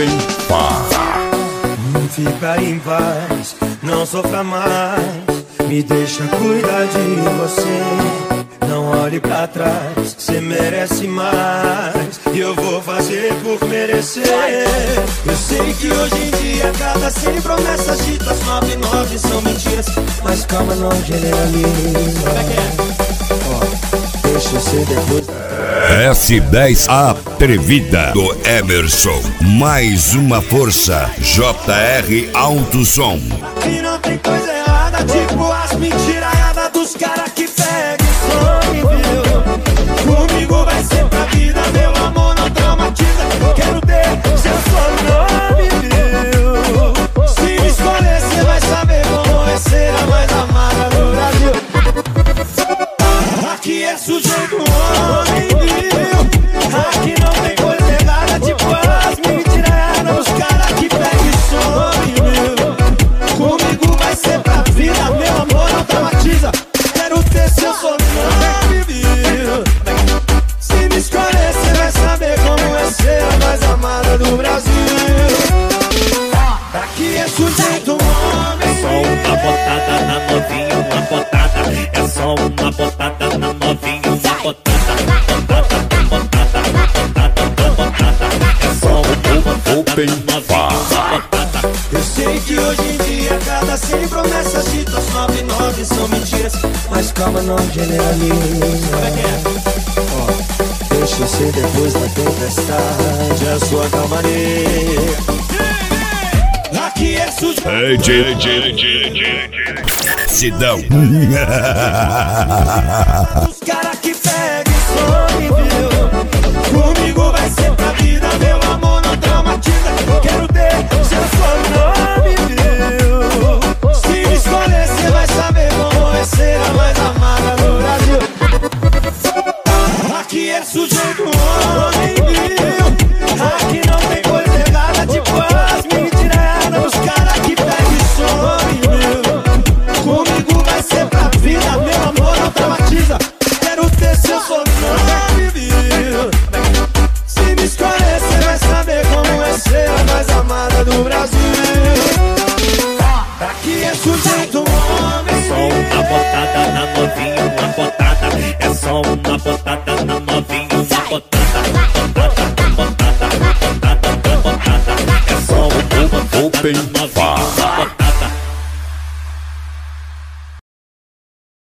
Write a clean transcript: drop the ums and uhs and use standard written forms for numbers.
Open Paz. Fica em paz, não sofra mais. Me deixa cuidar de você. Não olhe pra trás, cê merece mais. E eu vou fazer por merecer. Eu sei que hoje em dia cada 100 promessas ditas 99 são mentiras. Mas calma, não generaliza. Como é que é? Ó, deixa eu ser depois. S10 Atrevida do Emerson. Mais uma força. JR Alto Som. E não tem coisa errada, tipo as mentiraiadas dos caras que pegam e some, viu? Comigo vai ser pra vida, meu amor não traumatiza. Quero ter seu sobrenome, viu? Se me escolher, cê vai saber como é ser a mais amada do Brasil. Aqui é sujeito homem, viu? Aqui não tem coisa errada, tipo as mentiraiadas dos caras que pegam e some, viu? Comigo vai ser pra vida, meu amor não traumatiza. Quero ter seu sobrenome, viu? Se me escolher, cê vai saber como é ser a mais amada do Brasil. Aqui é sujeito homem. É só uma botada na novinha, uma botada. É só uma botada na novinha, uma botada. Botada, botada, botada, botada. É só uma Open Paz. Eu sei que hoje em dia cada 100 promessas ditas 99 são mentiras. Mas calma, não generaliza. Como é que é? Ó, deixa eu ser depois da tempestade a sua calmaria. Aqui é sujeito. Sidão. Os caras que pegam e some, viu? Comigo vai ser pra vida, meu amor não traumatiza. Quero ter seu sobrenome, viu? Se me escolher, cê vai saber como é ser a mais amada do Brasil. Aqui é sujeito homem, viu? Aqui não tem coisa errada, tipo as mentiraiadas dos caras que pegam e some, viu? Comigo vai ser pra vida, meu amor não traumatiza. Quero ter seu sobrenome, viu? Se me escolher, cê vai saber como é ser a mais amada do Brasil. Aqui é sujeito homem. É só uma botada na novinha, uma botada. É só uma botada na novinha, uma botada. Botada, botada, botada, botada. É só uma botada Open